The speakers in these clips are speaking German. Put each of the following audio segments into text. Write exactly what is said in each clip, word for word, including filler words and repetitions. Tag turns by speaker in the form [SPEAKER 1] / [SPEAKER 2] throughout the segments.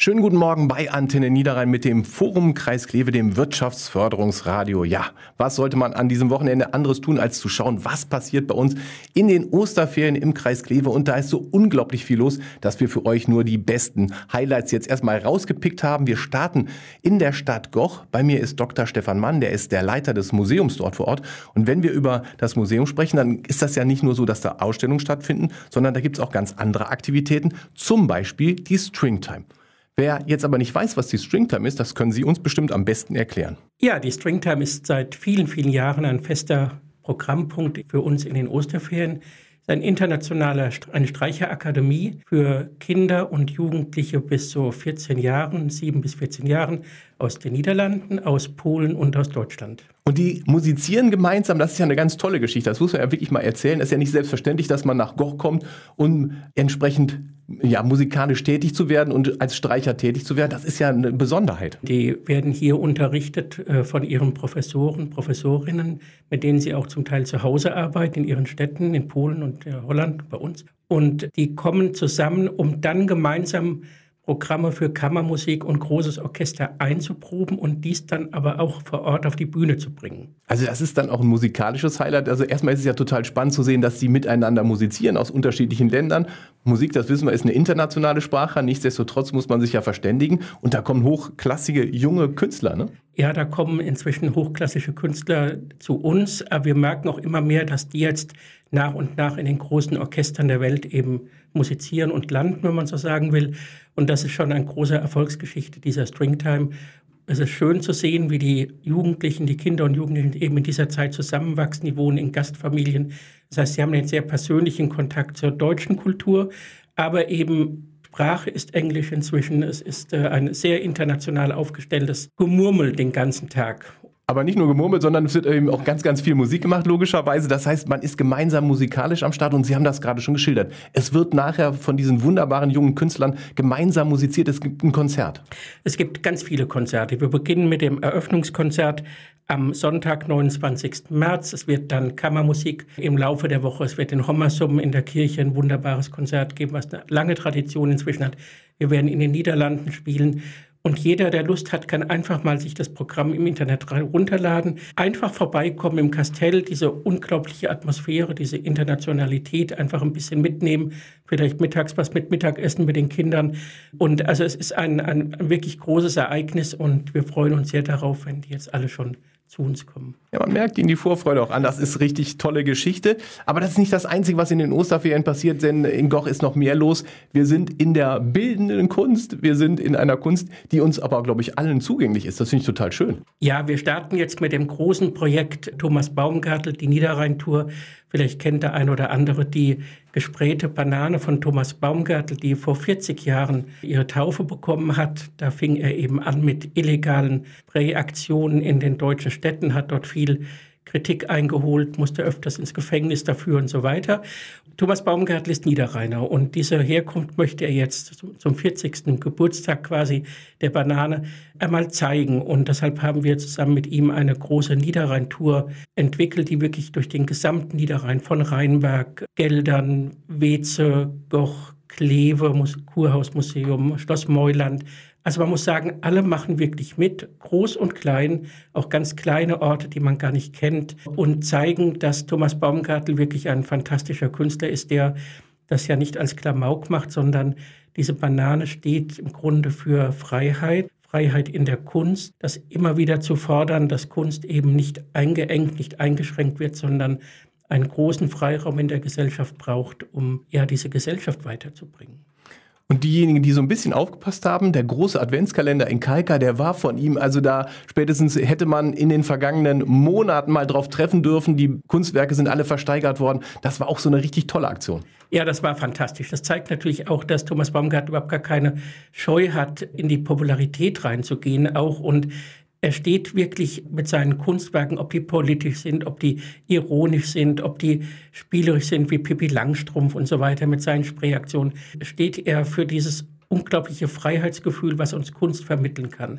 [SPEAKER 1] Schönen guten Morgen bei Antenne Niederrhein mit dem Forum Kreis Kleve, dem Wirtschaftsförderungsradio. Ja, was sollte man an diesem Wochenende anderes tun, als zu schauen, was passiert bei uns in den Osterferien im Kreis Kleve? Und da ist so unglaublich viel los, dass wir für euch nur die besten Highlights jetzt erstmal rausgepickt haben. Wir starten in der Stadt Goch. Bei mir ist Doktor Stefan Mann, der ist der Leiter des Museums dort vor Ort. Und wenn wir über das Museum sprechen, dann ist das ja nicht nur so, dass da Ausstellungen stattfinden, sondern da gibt es auch ganz andere Aktivitäten, zum Beispiel die Stringtime. Wer jetzt aber nicht weiß, was die Stringtime ist, das können Sie uns bestimmt am besten erklären.
[SPEAKER 2] Ja, die Stringtime ist seit vielen, vielen Jahren ein fester Programmpunkt für uns in den Osterferien. Es ist ein internationaler, eine Streicherakademie für Kinder und Jugendliche bis zu vierzehn Jahren, sieben bis vierzehn Jahren, aus den Niederlanden, aus Polen und aus Deutschland.
[SPEAKER 1] Und die musizieren gemeinsam, das ist ja eine ganz tolle Geschichte. Das muss man ja wirklich mal erzählen. Es ist ja nicht selbstverständlich, dass man nach Goch kommt, um entsprechend ja, musikalisch tätig zu werden und als Streicher tätig zu werden. Das ist ja eine Besonderheit.
[SPEAKER 2] Die werden hier unterrichtet äh, von ihren Professoren, Professorinnen, mit denen sie auch zum Teil zu Hause arbeiten, in ihren Städten, in Polen und äh, Holland, bei uns. Und die kommen zusammen, um dann gemeinsam Programme für Kammermusik und großes Orchester einzuproben und dies dann aber auch vor Ort auf die Bühne zu bringen.
[SPEAKER 1] Also das ist dann auch ein musikalisches Highlight. Also erstmal ist es ja total spannend zu sehen, dass sie miteinander musizieren aus unterschiedlichen Ländern. Musik, das wissen wir, ist eine internationale Sprache. Nichtsdestotrotz muss man sich ja verständigen. Und da kommen hochklassige junge Künstler, ne?
[SPEAKER 2] Ja, da kommen inzwischen hochklassische Künstler zu uns. Aber wir merken auch immer mehr, dass die jetzt nach und nach in den großen Orchestern der Welt eben musizieren und landen, wenn man so sagen will. Und das ist schon eine große Erfolgsgeschichte dieser Stringtime. Es ist schön zu sehen, wie die Jugendlichen, die Kinder und Jugendlichen eben in dieser Zeit zusammenwachsen. Die wohnen in Gastfamilien. Das heißt, sie haben einen sehr persönlichen Kontakt zur deutschen Kultur, aber eben Sprache ist Englisch inzwischen. Es ist äh, ein sehr international aufgestelltes Gemurmel den ganzen Tag.
[SPEAKER 1] Aber nicht nur gemurmelt, sondern es wird eben auch ganz, ganz viel Musik gemacht, logischerweise. Das heißt, man ist gemeinsam musikalisch am Start und Sie haben das gerade schon geschildert. Es wird nachher von diesen wunderbaren jungen Künstlern gemeinsam musiziert. Es gibt ein Konzert.
[SPEAKER 2] Es gibt ganz viele Konzerte. Wir beginnen mit dem Eröffnungskonzert am Sonntag, neunundzwanzigsten März. Es wird dann Kammermusik im Laufe der Woche. Es wird in Hommersum in der Kirche ein wunderbares Konzert geben, was eine lange Tradition inzwischen hat. Wir werden in den Niederlanden spielen. Und jeder, der Lust hat, kann einfach mal sich das Programm im Internet runterladen. Einfach vorbeikommen im Kastell, diese unglaubliche Atmosphäre, diese Internationalität einfach ein bisschen mitnehmen. Vielleicht mittags was mit Mittagessen mit den Kindern. Und also es ist ein, ein wirklich großes Ereignis und wir freuen uns sehr darauf, wenn die jetzt alle schon zu uns kommen.
[SPEAKER 1] Ja, man merkt ihnen die Vorfreude auch an. Das ist richtig tolle Geschichte. Aber das ist nicht das Einzige, was in den Osterferien passiert, denn in Goch ist noch mehr los. Wir sind in der bildenden Kunst. Wir sind in einer Kunst, die uns aber, glaube ich, allen zugänglich ist. Das finde ich total schön.
[SPEAKER 2] Ja, wir starten jetzt mit dem großen Projekt Thomas Baumgartl, die Niederrhein-Tour. Vielleicht kennt der ein oder andere die gesprähte Banane von Thomas Baumgartl, die vor vierzig Jahren ihre Taufe bekommen hat. Da fing er eben an mit illegalen Spray-Aktionen in den deutschen Städten, hat dort viel Kritik eingeholt, musste öfters ins Gefängnis dafür und so weiter. Thomas Baumgartl ist Niederrheiner und diese Herkunft möchte er jetzt zum vierzigsten Geburtstag quasi der Banane einmal zeigen. Und deshalb haben wir zusammen mit ihm eine große Niederrhein-Tour entwickelt, die wirklich durch den gesamten Niederrhein von Rheinberg, Geldern, Weeze, Goch, Kleve, Kurhausmuseum, Schloss Meuland. Also man muss sagen, alle machen wirklich mit, groß und klein, auch ganz kleine Orte, die man gar nicht kennt und zeigen, dass Thomas Baumgartl wirklich ein fantastischer Künstler ist, der das ja nicht als Klamauk macht, sondern diese Banane steht im Grunde für Freiheit, Freiheit in der Kunst, das immer wieder zu fordern, dass Kunst eben nicht eingeengt, nicht eingeschränkt wird, sondern einen großen Freiraum in der Gesellschaft braucht, um ja diese Gesellschaft weiterzubringen.
[SPEAKER 1] Und diejenigen, die so ein bisschen aufgepasst haben, der große Adventskalender in Kalka, der war von ihm. Also da spätestens hätte man in den vergangenen Monaten mal drauf treffen dürfen. Die Kunstwerke sind alle versteigert worden. Das war auch so eine richtig tolle Aktion.
[SPEAKER 2] Ja, das war fantastisch. Das zeigt natürlich auch, dass Thomas Baumgartl überhaupt gar keine Scheu hat, in die Popularität reinzugehen auch. Und er steht wirklich mit seinen Kunstwerken, ob die politisch sind, ob die ironisch sind, ob die spielerisch sind wie Pippi Langstrumpf und so weiter mit seinen Sprayaktionen, steht er für dieses unglaubliche Freiheitsgefühl, was uns Kunst vermitteln kann.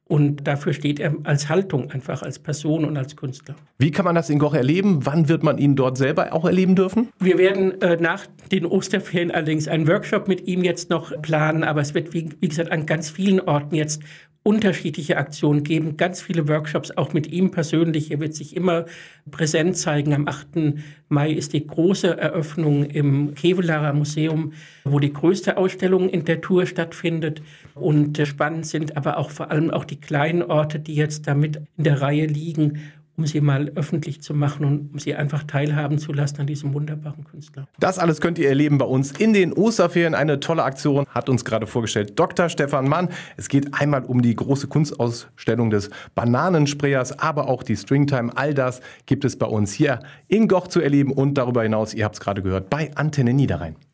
[SPEAKER 2] Und dafür steht er als Haltung einfach, als Person und als Künstler.
[SPEAKER 1] Wie kann man das in Goch erleben? Wann wird man ihn dort selber auch erleben dürfen?
[SPEAKER 2] Wir werden äh, nach den Osterferien allerdings einen Workshop mit ihm jetzt noch planen. Aber es wird, wie, wie gesagt, an ganz vielen Orten jetzt unterschiedliche Aktionen geben, ganz viele Workshops, auch mit ihm persönlich. Er wird sich immer präsent zeigen. Am achten Mai ist die große Eröffnung im Kevelaer Museum, wo die größte Ausstellung in der Tour stattfindet. Und spannend sind aber auch vor allem auch die kleinen Orte, die jetzt damit in der Reihe liegen, um sie mal öffentlich zu machen und um sie einfach teilhaben zu lassen an diesem wunderbaren Künstler.
[SPEAKER 1] Das alles könnt ihr erleben bei uns in den Osterferien. Eine tolle Aktion hat uns gerade vorgestellt Doktor Stefan Mann. Es geht einmal um die große Kunstausstellung des Bananensprayers, aber auch die Stringtime. All das gibt es bei uns hier in Goch zu erleben und darüber hinaus, ihr habt es gerade gehört, bei Antenne Niederrhein.